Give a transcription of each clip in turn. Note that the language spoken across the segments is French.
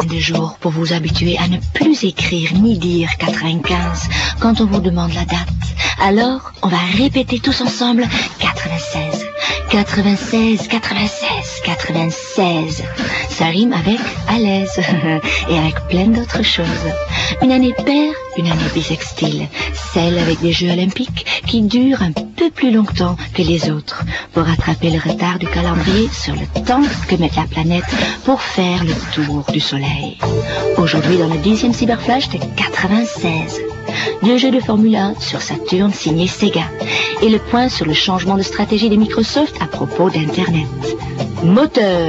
dizaine de jours pour vous habituer à ne plus écrire ni dire 95 quand on vous demande la date. Alors, on va répéter tous ensemble 96. 96, 96, 96. Ça rime avec à l'aise et avec plein d'autres choses. Une année paire, une année bissextile. Celle avec des Jeux olympiques qui durent un peu plus longtemps que les autres pour rattraper le retard du calendrier sur le temps que met la planète pour faire le tour du soleil. Aujourd'hui, dans le 10e Cyberflash de 96. 2 jeux de Formule 1 sur Saturn signé Sega. Et le point sur le changement de stratégie de Microsoft à propos d'Internet. Moteur.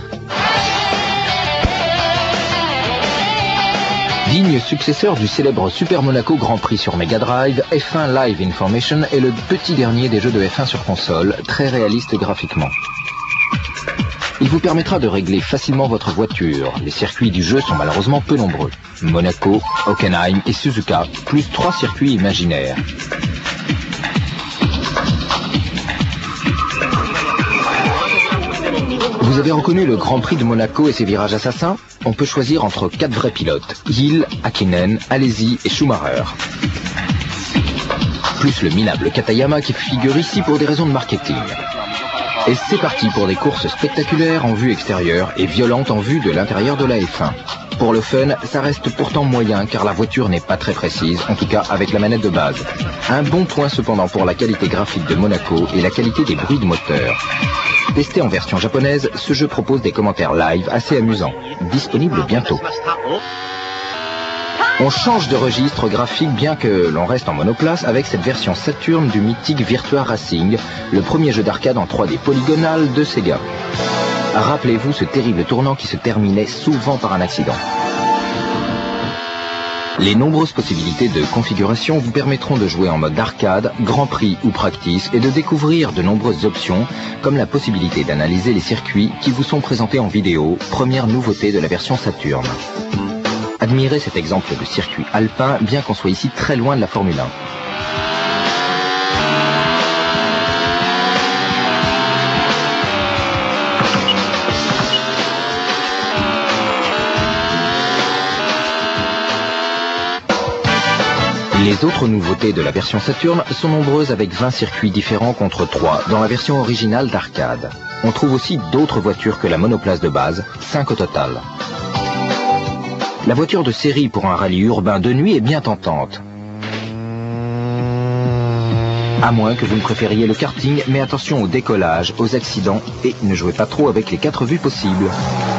Digne successeur du célèbre Super Monaco Grand Prix sur Mega Drive, F1 Live Information est le petit dernier des jeux de F1 sur console, très réaliste graphiquement. Il vous permettra de régler facilement votre voiture. Les circuits du jeu sont malheureusement peu nombreux. Monaco, Hockenheim et Suzuka, plus 3 circuits imaginaires. Vous avez reconnu le Grand Prix de Monaco et ses virages assassins? On peut choisir entre 4 vrais pilotes, Hill, Hakkinen, Alesi et Schumacher. Plus le minable Katayama qui figure ici pour des raisons de marketing. Et c'est parti pour des courses spectaculaires en vue extérieure et violentes en vue de l'intérieur de la F1. Pour le fun, ça reste pourtant moyen car la voiture n'est pas très précise, en tout cas avec la manette de base. Un bon point cependant pour la qualité graphique de Monaco et la qualité des bruits de moteur. Testé en version japonaise, ce jeu propose des commentaires live assez amusants. Disponible bientôt. On change de registre graphique bien que l'on reste en monoplace avec cette version Saturn du mythique Virtua Racing, le premier jeu d'arcade en 3D polygonal de Sega. Rappelez-vous ce terrible tournant qui se terminait souvent par un accident. Les nombreuses possibilités de configuration vous permettront de jouer en mode arcade, Grand Prix ou Practice et de découvrir de nombreuses options comme la possibilité d'analyser les circuits qui vous sont présentés en vidéo, première nouveauté de la version Saturn. Admirez cet exemple de circuit alpin bien qu'on soit ici très loin de la Formule 1. Les autres nouveautés de la version Saturn sont nombreuses avec 20 circuits différents contre 3 dans la version originale d'arcade. On trouve aussi d'autres voitures que la monoplace de base, 5 au total. La voiture de série pour un rallye urbain de nuit est bien tentante. À moins que vous ne préfériez le karting, mais attention au décollage, aux accidents et ne jouez pas trop avec les 4 vues possibles.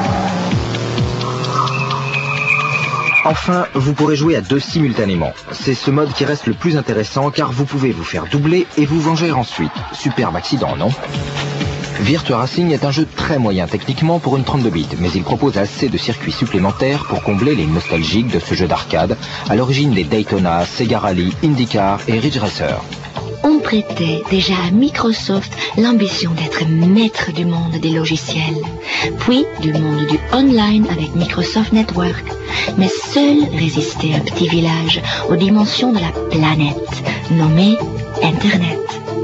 Enfin, vous pourrez jouer à 2 simultanément. C'est ce mode qui reste le plus intéressant car vous pouvez vous faire doubler et vous venger ensuite. Superbe accident, non ? Virtua Racing est un jeu très moyen techniquement pour une 32 bits, mais il propose assez de circuits supplémentaires pour combler les nostalgiques de ce jeu d'arcade, à l'origine des Daytona, Sega Rally, IndyCar et Ridge Racer. On prêtait déjà à Microsoft l'ambition d'être maître du monde des logiciels, puis du monde du online avec Microsoft Network, mais seul résistait un petit village aux dimensions de la planète, nommé Internet.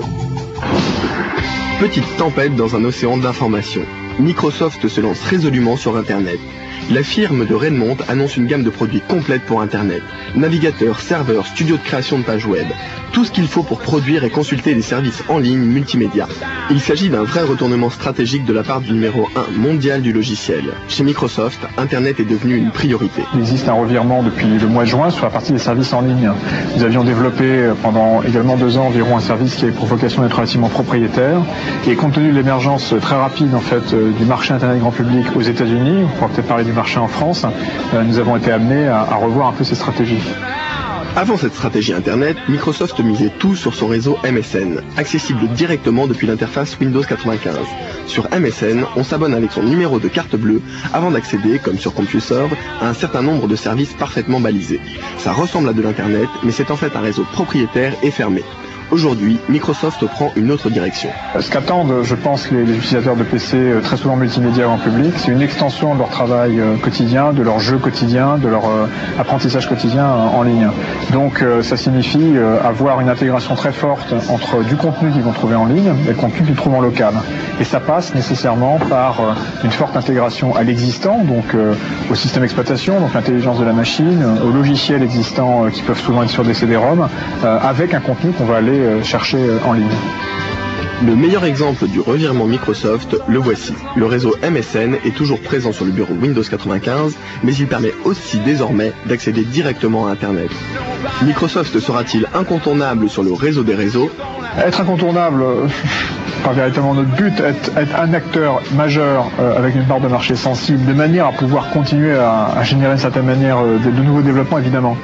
Petite tempête dans un océan d'informations. Microsoft se lance résolument sur Internet. La firme de Redmond annonce une gamme de produits complète pour Internet. Navigateur, serveur, studio de création de pages web. Tout ce qu'il faut pour produire et consulter des services en ligne multimédia. Il s'agit d'un vrai retournement stratégique de la part du numéro 1 mondial du logiciel. Chez Microsoft, Internet est devenu une priorité. Il existe un revirement depuis le mois de juin sur la partie des services en ligne. Nous avions développé pendant également 2 ans environ un service qui avait pour vocation d'être relativement propriétaire. Et compte tenu de l'émergence très rapide en fait du marché Internet grand public aux États-Unis, on pourra peut-être parler du marché en France, nous avons été amenés à revoir un peu ces stratégies. Avant cette stratégie Internet, Microsoft misait tout sur son réseau MSN, accessible directement depuis l'interface Windows 95. Sur MSN, on s'abonne avec son numéro de carte bleue avant d'accéder, comme sur CompuServe, à un certain nombre de services parfaitement balisés. Ça ressemble à de l'Internet, mais c'est en fait un réseau propriétaire et fermé. Aujourd'hui, Microsoft prend une autre direction. Ce qu'attendent, je pense, les utilisateurs de PC très souvent multimédia en public, c'est une extension de leur travail quotidien, de leur jeu quotidien, de leur apprentissage quotidien en ligne. Donc ça signifie avoir une intégration très forte entre du contenu qu'ils vont trouver en ligne et le contenu qu'ils trouvent en local. Et ça passe nécessairement par une forte intégration à l'existant, donc au système d'exploitation, donc l'intelligence de la machine, aux logiciels existants qui peuvent souvent être sur des CD-ROM, avec un contenu qu'on va aller chercher en ligne. Le meilleur exemple du revirement Microsoft, le voici. Le réseau MSN est toujours présent sur le bureau Windows 95, mais il permet aussi désormais d'accéder directement à Internet. Microsoft sera-t-il incontournable sur le réseau des réseaux? Être incontournable, pas véritablement notre but, être un acteur majeur avec une part de marché sensible, de manière à pouvoir continuer à générer d'une certaine manière de nouveaux développements, évidemment.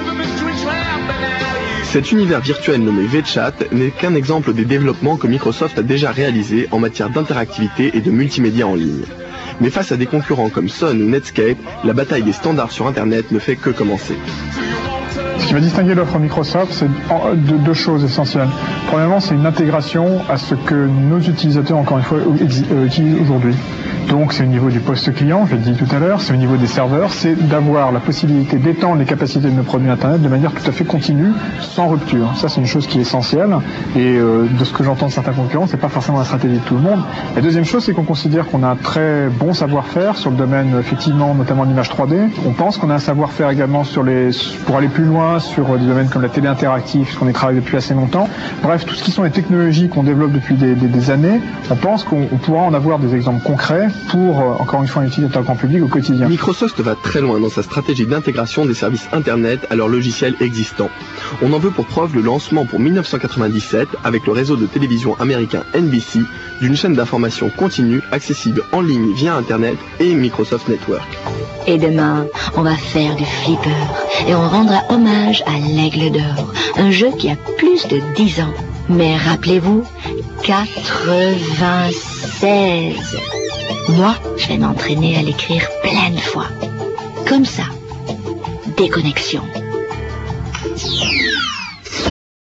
Cet univers virtuel nommé VChat n'est qu'un exemple des développements que Microsoft a déjà réalisés en matière d'interactivité et de multimédia en ligne. Mais face à des concurrents comme Sun ou Netscape, la bataille des standards sur Internet ne fait que commencer. Ce qui va distinguer l'offre Microsoft, c'est deux choses essentielles. Premièrement, c'est une intégration à ce que nos utilisateurs, encore une fois, utilisent aujourd'hui. Donc c'est au niveau du poste client, je l'ai dit tout à l'heure, c'est au niveau des serveurs, c'est d'avoir la possibilité d'étendre les capacités de nos produits Internet de manière tout à fait continue, sans rupture. Ça c'est une chose qui est essentielle, et de ce que j'entends de certains concurrents, c'est pas forcément la stratégie de tout le monde. La deuxième chose, c'est qu'on considère qu'on a un très bon savoir-faire sur le domaine, effectivement, notamment de l'image 3D. On pense qu'on a un savoir-faire également pour aller plus loin, sur des domaines comme la télé interactive, puisqu'on y travaille depuis assez longtemps. Bref, tout ce qui sont les technologies qu'on développe depuis des années, on pense qu'on pourra en avoir des exemples concrets pour, encore une fois, un utilisateur grand public au quotidien. Microsoft va très loin dans sa stratégie d'intégration des services Internet à leurs logiciels existants. On en veut pour preuve le lancement pour 1997, avec le réseau de télévision américain NBC, d'une chaîne d'information continue accessible en ligne via Internet et Microsoft Network. Et demain, on va faire du flipper et on rendra hommage à l'Aigle d'Or, un jeu qui a plus de 10 ans. Mais rappelez-vous, 96. Moi, je vais m'entraîner à l'écrire plein de fois. Comme ça. Déconnexion.